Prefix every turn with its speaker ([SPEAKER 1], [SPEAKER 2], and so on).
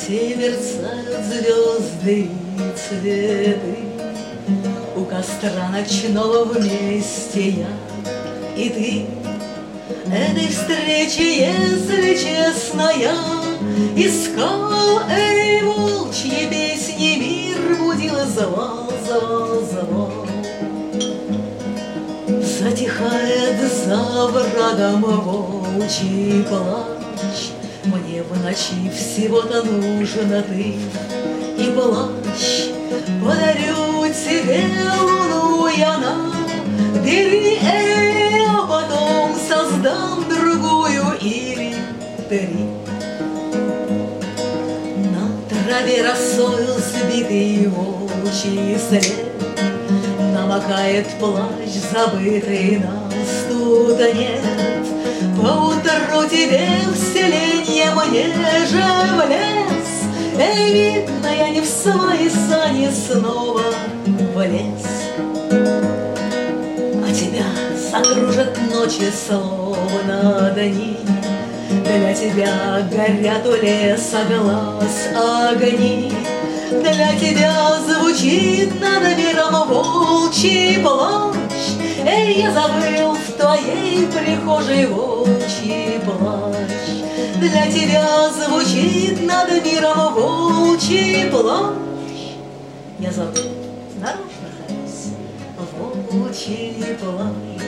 [SPEAKER 1] темноте мерцают звезды и цветы. У костра ночного вместе я и ты. Этой встречи, если честно, я искал, эй, волчьи песни мир будил и звал, звал, звал. Затихает за врагом волчий плач. Мне в ночи всего-то нужно ты и плащ. Подарю тебе луну я на бери, а потом создам другую или три. На траве росою сбитый волчий след, намокает плащ, забытый нас тут нет. Поутру тебе в селенье, мне же в лес. Эй, видно, я не в свои сани снова в лес. А тебя закружат ночи, словно дни. Для тебя горят у леса глаз огни. Для тебя звучит над миром волчий плач. Эй, я забыл в твоей прихожей волчий плач. Для тебя звучит над миром волчий плач. Я забыл, нарочно, волчий плач.